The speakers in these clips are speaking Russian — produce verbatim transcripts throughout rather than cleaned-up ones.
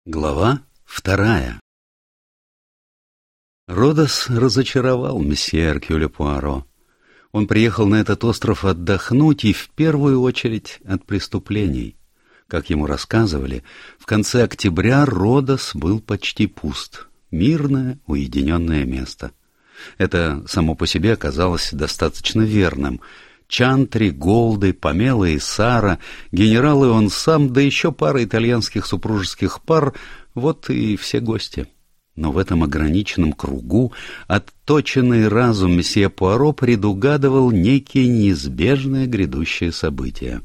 Глава вторая. Родос разочаровал месье Эркюля Пуаро. Он приехал на этот остров отдохнуть и в первую очередь от преступлений. Как ему рассказывали, в конце октября Родос был почти пуст. Мирное, уединенное место. Это само по себе оказалось достаточно верным. Чантри, Голды, Памела и Сара, генерал и он сам, да еще пара итальянских супружеских пар — вот и все гости. Но в этом ограниченном кругу отточенный разум месье Пуаро предугадывал некие неизбежные грядущие события.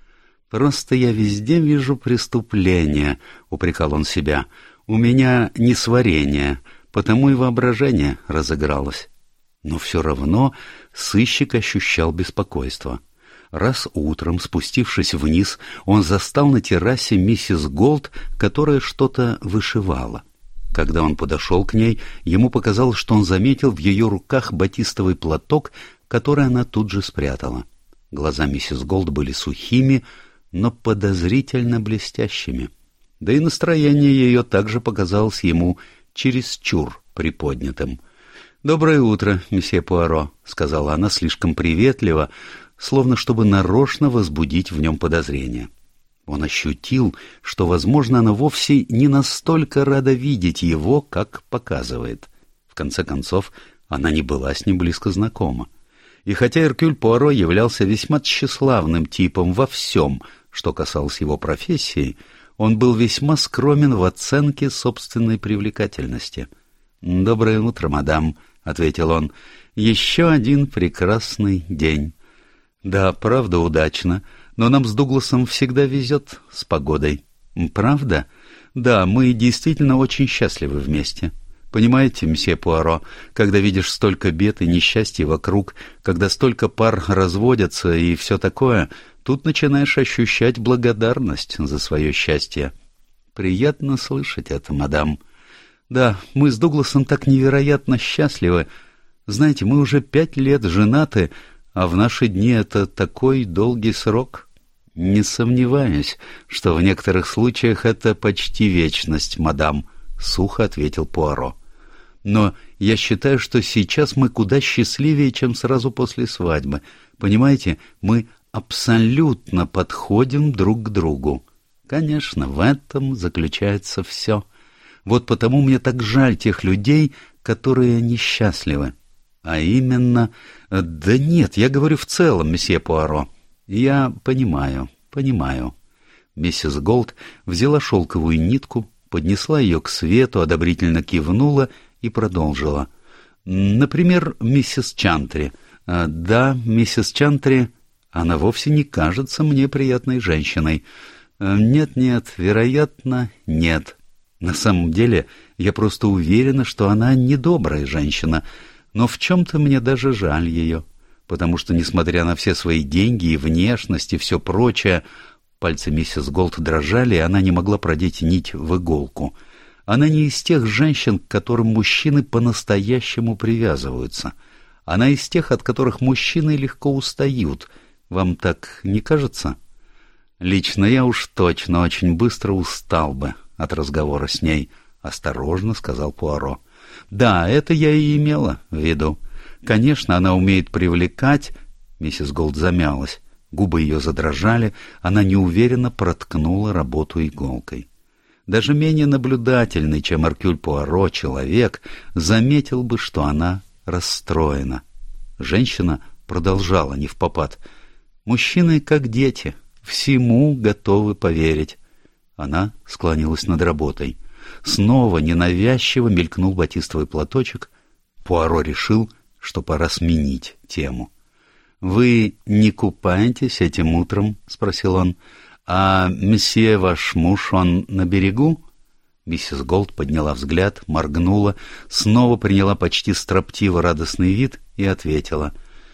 «Просто я везде вижу преступления», — упрекал он себя. «У меня несварение, потому и воображение разыгралось». Но все равно сыщик ощущал беспокойство. Раз утром, спустившись вниз, он застал на террасе миссис Голд, которая что-то вышивала. Когда он подошел к ней, ему показалось, что он заметил в ее руках батистовый платок, который она тут же спрятала. Глаза миссис Голд были сухими, но подозрительно блестящими. Да и настроение ее также показалось ему чересчур приподнятым. «Доброе утро, месье Пуаро», — сказала она слишком приветливо, словно чтобы нарочно возбудить в нем подозрение. Он ощутил, что, возможно, она вовсе не настолько рада видеть его, как показывает. В конце концов, она не была с ним близко знакома. И хотя Эркюль Пуаро являлся весьма тщеславным типом во всем, что касалось его профессии, он был весьма скромен в оценке собственной привлекательности. «Доброе утро, мадам», — ответил он. «Еще один прекрасный день». «Да, правда, удачно, но нам с Дугласом всегда везет с погодой». «Правда? Да, мы действительно очень счастливы вместе. Понимаете, мсье Пуаро, когда видишь столько бед и несчастий вокруг, когда столько пар разводятся и все такое, тут начинаешь ощущать благодарность за свое счастье». «Приятно слышать это, мадам». «Да, мы с Дугласом так невероятно счастливы. Знаете, мы уже пять лет женаты, а в наши дни это такой долгий срок». «Не сомневаюсь, что в некоторых случаях это почти вечность, мадам», — сухо ответил Пуаро. «Но я считаю, что сейчас мы куда счастливее, чем сразу после свадьбы. Понимаете, мы абсолютно подходим друг к другу. Конечно, в этом заключается все». Вот потому мне так жаль тех людей, которые несчастливы. А именно... Да нет, я говорю в целом, месье Пуаро. Я понимаю, понимаю. Миссис Голд взяла шелковую нитку, поднесла ее к свету, одобрительно кивнула и продолжила. Например, миссис Чантри. Да, миссис Чантри, она вовсе не кажется мне приятной женщиной. Нет-нет, вероятно, нет. На самом деле, я просто уверена, что она недобрая женщина, но в чем-то мне даже жаль ее, потому что, несмотря на все свои деньги и внешность и все прочее, пальцы миссис Голд дрожали, и она не могла продеть нить в иголку. Она не из тех женщин, к которым мужчины по-настоящему привязываются. Она из тех, от которых мужчины легко устают. Вам так не кажется? Лично я уж точно очень быстро устал бы от разговора с ней, — осторожно сказал Пуаро. «Да, это я и имела в виду. Конечно, она умеет привлекать...» Миссис Голд замялась. Губы ее задрожали, она неуверенно проткнула работу иголкой. Даже менее наблюдательный, чем Эркюль Пуаро, человек заметил бы, что она расстроена. Женщина продолжала невпопад. «Мужчины, как дети, всему готовы поверить». Она склонилась над работой. Снова ненавязчиво мелькнул батистовый платочек. Пуаро решил, что пора сменить тему. «Вы не купаетесь этим утром?» — спросил он. «А месье ваш муж, он на берегу?» Миссис Голд подняла взгляд, моргнула, снова приняла почти строптиво радостный вид и ответила.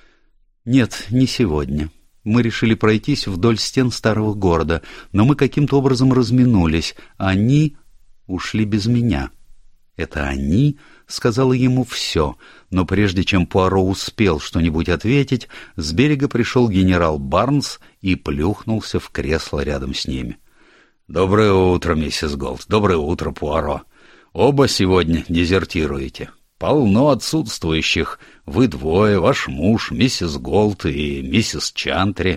«Нет, не сегодня. Мы решили пройтись вдоль стен старого города, но мы каким-то образом разминулись. Они ушли без меня». Это «они» сказала ему все, но прежде чем Пуаро успел что-нибудь ответить, с берега пришел генерал Барнс и плюхнулся в кресло рядом с ними. «Доброе утро, миссис Голд. Доброе утро, Пуаро. Оба сегодня дезертируете. Полно отсутствующих. Вы двое, ваш муж, миссис Голд и миссис Чантри».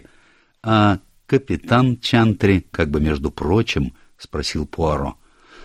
«А капитан Чантри, как бы между прочим?» — спросил Пуаро.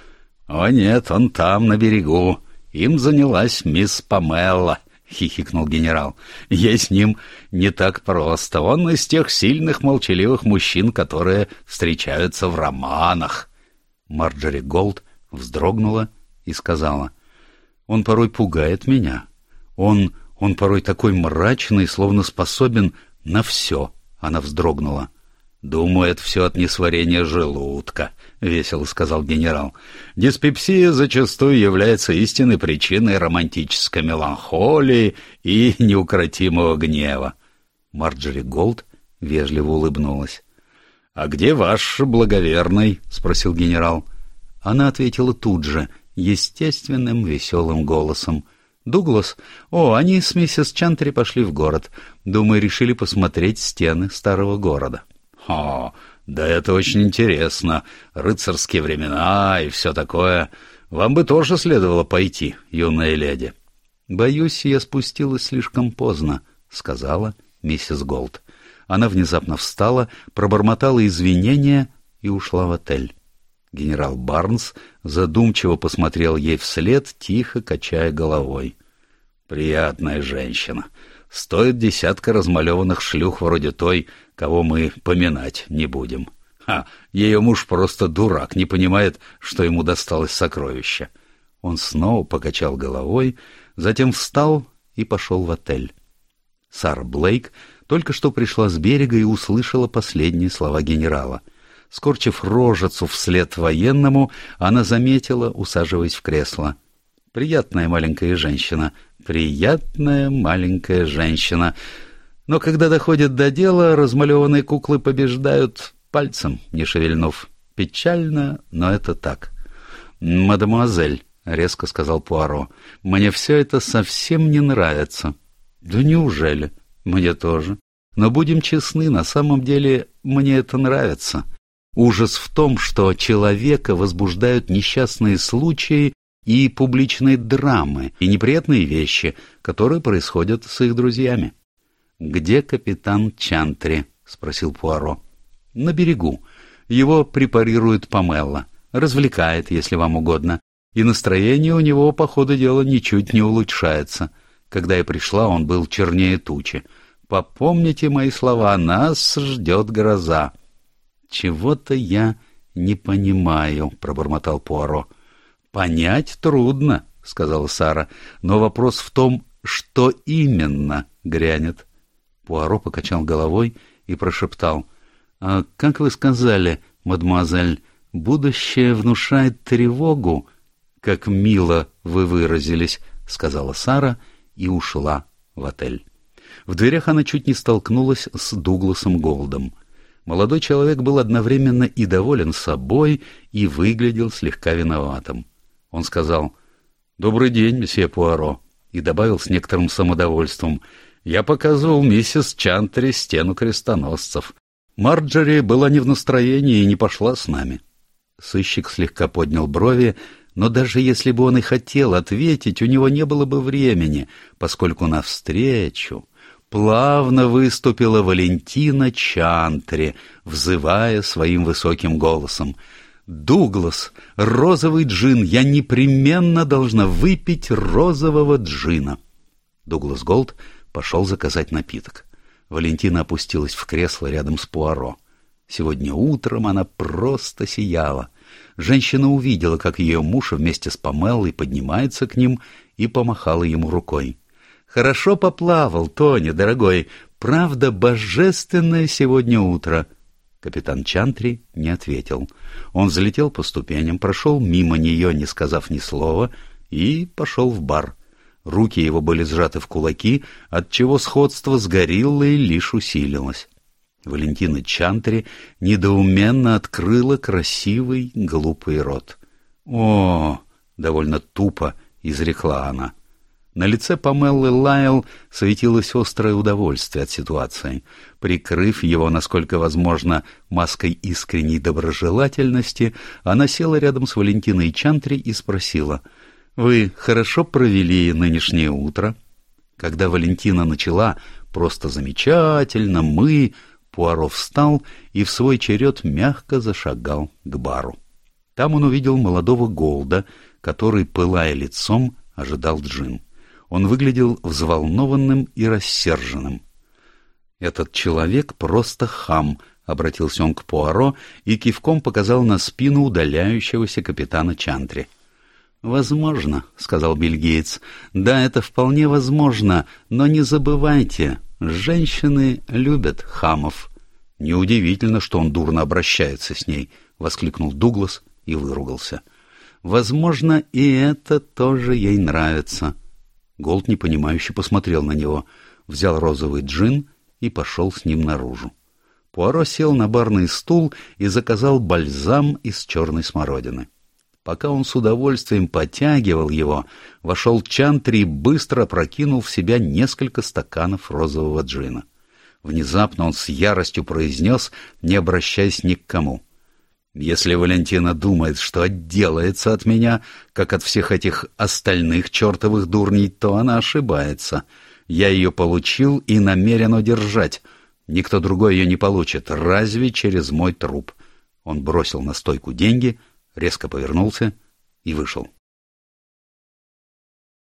«О нет, он там, на берегу. Им занялась мисс Памелла», — хихикнул генерал. «Ей с ним не так просто. Он из тех сильных, молчаливых мужчин, которые встречаются в романах». Марджори Голд вздрогнула и сказала: «Он порой пугает меня. Он, он порой такой мрачный, словно способен на все». Она вздрогнула. «Думаю, это все от несварения желудка», — весело сказал генерал. «Диспепсия зачастую является истинной причиной романтической меланхолии и неукротимого гнева». Марджори Голд вежливо улыбнулась. «А где ваш благоверный?» — спросил генерал. Она ответила тут же, естественным веселым голосом. «Дуглас? О, они с миссис Чантри пошли в город. Думаю, решили посмотреть стены старого города». «О, да это очень интересно. Рыцарские времена и все такое. Вам бы тоже следовало пойти, юная леди». «Боюсь, я спустилась слишком поздно», — сказала миссис Голд. Она внезапно встала, пробормотала извинения и ушла в отель. Генерал Барнс задумчиво посмотрел ей вслед, тихо качая головой. «Приятная женщина. Стоит десятка размалеванных шлюх вроде той, кого мы поминать не будем. Ха, ее муж просто дурак, не понимает, что ему досталось сокровище». Он снова покачал головой, затем встал и пошел в отель. Сара Блейк только что пришла с берега и услышала последние слова генерала. Скорчив рожицу вслед военному, она заметила, усаживаясь в кресло: «Приятная маленькая женщина, приятная маленькая женщина. Но когда доходит до дела, размалеванные куклы побеждают, пальцем не шевельнув. Печально, но это так». «Мадемуазель», — резко сказал Пуаро, — «мне все это совсем не нравится». «Да неужели? Мне тоже. Но будем честны, на самом деле мне это нравится. Ужас в том, что человека возбуждают несчастные случаи и публичные драмы, и неприятные вещи, которые происходят с их друзьями». «Где капитан Чантри?» — спросил Пуаро. «На берегу. Его препарирует Памелла. Развлекает, если вам угодно. И настроение у него, по ходу дела, ничуть не улучшается. Когда я пришла, он был чернее тучи. Попомните мои слова, нас ждет гроза». «Чего-то я не понимаю», — пробормотал Пуаро. «Понять трудно», — сказала Сара, — «но вопрос в том, что именно грянет». Пуаро покачал головой и прошептал: «А как вы сказали, мадемуазель, будущее внушает тревогу?» «Как мило вы выразились», — сказала Сара и ушла в отель. В дверях она чуть не столкнулась с Дугласом Голдом. Молодой человек был одновременно и доволен собой, и выглядел слегка виноватым. Он сказал: «Добрый день, месье Пуаро», и добавил с некоторым самодовольством: «Я показывал миссис Чантри стену крестоносцев. Марджори была не в настроении и не пошла с нами». Сыщик слегка поднял брови, но даже если бы он и хотел ответить, у него не было бы времени, поскольку навстречу плавно выступила Валентина Чантри, взывая своим высоким голосом: «Дуглас, розовый джин, я непременно должна выпить розового джина». Дуглас Голд пошел заказать напиток. Валентина опустилась в кресло рядом с Пуаро. Сегодня утром она просто сияла. Женщина увидела, как ее муж вместе с Памеллой поднимается к ним, и помахала ему рукой. «Хорошо поплавал, Тони, дорогой. Правда, божественное сегодня утро». Капитан Чантри не ответил. Он взлетел по ступеням, прошел мимо нее, не сказав ни слова, и пошел в бар. Руки его были сжаты в кулаки, отчего сходство с гориллой лишь усилилось. Валентина Чантри недоуменно открыла красивый глупый рот. «О!» — довольно тупо изрекла она. На лице Памеллы Лайл светилось острое удовольствие от ситуации. Прикрыв его, насколько возможно, маской искренней доброжелательности, она села рядом с Валентиной Чантри и спросила: «Вы хорошо провели нынешнее утро?» Когда Валентина начала «просто замечательно, мы...» Пуаро встал и в свой черед мягко зашагал к бару. Там он увидел молодого Голда, который, пылая лицом, ожидал джин. Он выглядел взволнованным и рассерженным. «Этот человек просто хам», — обратился он к Пуаро и кивком показал на спину удаляющегося капитана Чантри. «Возможно», — сказал бельгиец. «Да, это вполне возможно, но не забывайте, женщины любят хамов». «Неудивительно, что он дурно обращается с ней», — воскликнул Дуглас и выругался. «Возможно, и это тоже ей нравится». Голд непонимающе посмотрел на него, взял розовый джин и пошел с ним наружу. Пуаро сел на барный стул и заказал бальзам из черной смородины. Пока он с удовольствием потягивал его, вошел Чантри и быстро опрокинул в себя несколько стаканов розового джина. Внезапно он с яростью произнес, не обращаясь ни к кому: «Если Валентина думает, что отделается от меня, как от всех этих остальных чертовых дурней, то она ошибается. Я ее получил и намерен удержать. Никто другой ее не получит, разве через мой труп». Он бросил на стойку деньги, резко повернулся и вышел.